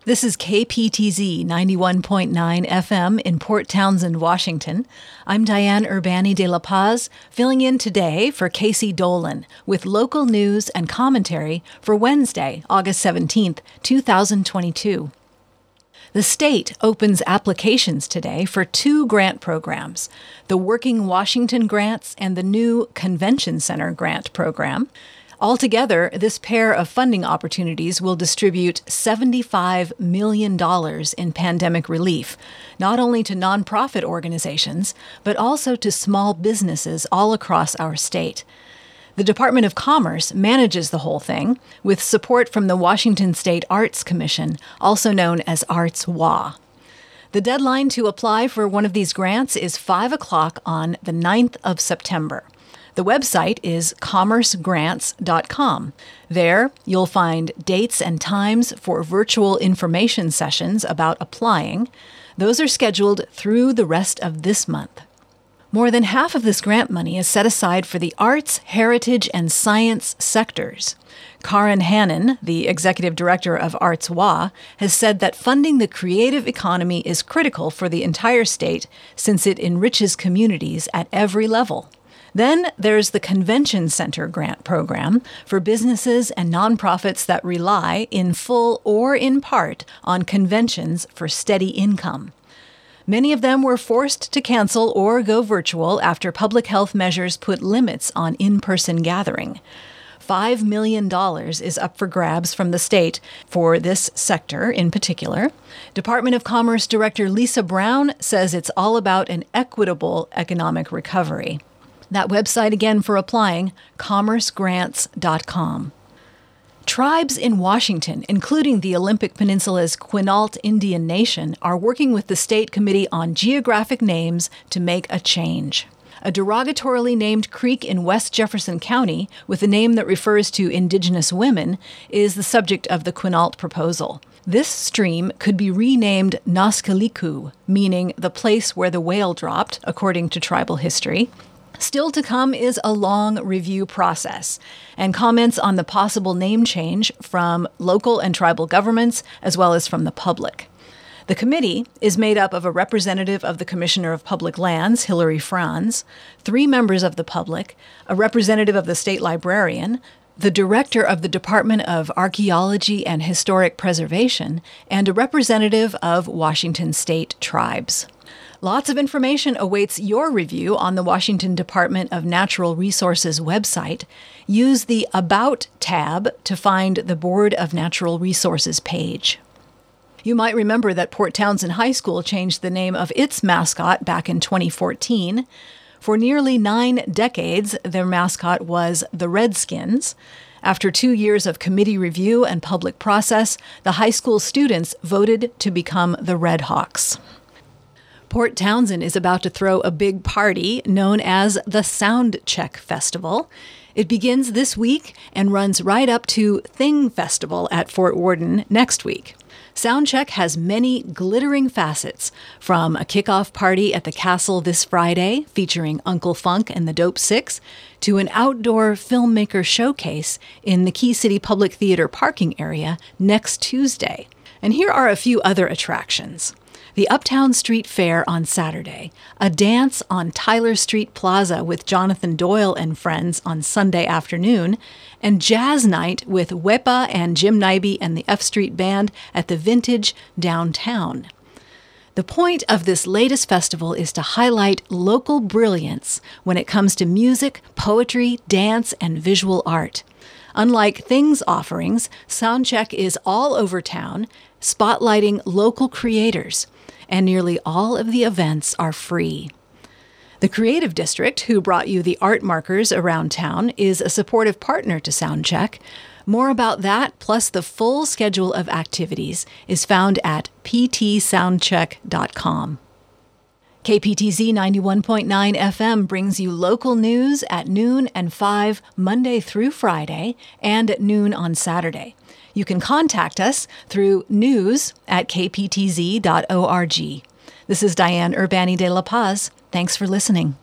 This is KPTZ 91.9 FM in Port Townsend, Washington. I'm Diane Urbani de la Paz, filling in today for Casey Dolan with local news and commentary for Wednesday, August 17th, 2022. The state opens applications today for two grant programs, the Working Washington Grants and the new Convention Center Grant Program. Altogether, this pair of funding opportunities will distribute $75 million in pandemic relief, not only to nonprofit organizations, but also to small businesses all across our state. The Department of Commerce manages the whole thing with support from the Washington State Arts Commission, also known as Arts-WA. The deadline to apply for one of these grants is 5 o'clock on the 9th of September. The website is commercegrants.com. There, you'll find dates and times for virtual information sessions about applying. Those are scheduled through the rest of this month. More than half of this grant money is set aside for the arts, heritage, and science sectors. Karen Hannon, the executive director of Arts-WA, has said that funding the creative economy is critical for the entire state since it enriches communities at every level. Then there's the Convention Center Grant Program for businesses and nonprofits that rely, in full or in part, on conventions for steady income. Many of them were forced to cancel or go virtual after public health measures put limits on in-person gathering. $5 million is up for grabs from the state for this sector in particular. Department of Commerce Director Lisa Brown says it's all about an equitable economic recovery. That website again for applying, commercegrants.com. Tribes in Washington, including the Olympic Peninsula's Quinault Indian Nation, are working with the State Committee on Geographic Names to make a change. A derogatorily named creek in West Jefferson County with a name that refers to indigenous women is the subject of the Quinault proposal. This stream could be renamed Naskaliku, meaning the place where the whale dropped, according to tribal history. Still to come is a long review process and comments on the possible name change from local and tribal governments as well as from the public. The committee is made up of a representative of the Commissioner of Public Lands, Hilary Franz, 3 members of the public, a representative of the state librarian, the director of the Department of Archaeology and Historic Preservation, and a representative of Washington State tribes. Lots of information awaits your review on the Washington Department of Natural Resources website. Use the About tab to find the Board of Natural Resources page. You might remember that Port Townsend High School changed the name of its mascot back in 2014. For nearly 9 decades, their mascot was the Redskins. After 2 years of committee review and public process, the high school students voted to become the Red Hawks. Port Townsend is about to throw a big party known as the Sound Check Festival. It begins this week and runs right up to Thing Festival at Fort Worden next week. Soundcheck has many glittering facets, from a kickoff party at the castle this Friday featuring Uncle Funk and the Dope Six, to an outdoor filmmaker showcase in the Key City Public Theater parking area next Tuesday. And here are a few other attractions. The Uptown Street Fair on Saturday, a dance on Tyler Street Plaza with Jonathan Doyle and friends on Sunday afternoon, and jazz night with Wepa and Jim Nybee and the F Street Band at the Vintage downtown. The point of this latest festival is to highlight local brilliance when it comes to music, poetry, dance, and visual art. Unlike Things offerings, Soundcheck is all over town, spotlighting local creators, and nearly all of the events are free. The Creative District, who brought you the art markers around town, is a supportive partner to Soundcheck. More about that, plus the full schedule of activities, is found at ptsoundcheck.com. KPTZ 91.9 FM brings you local news at noon and 5 Monday through Friday and at noon on Saturday. You can contact us through news@kptz.org. This is Diane Urbani de la Paz. Thanks for listening.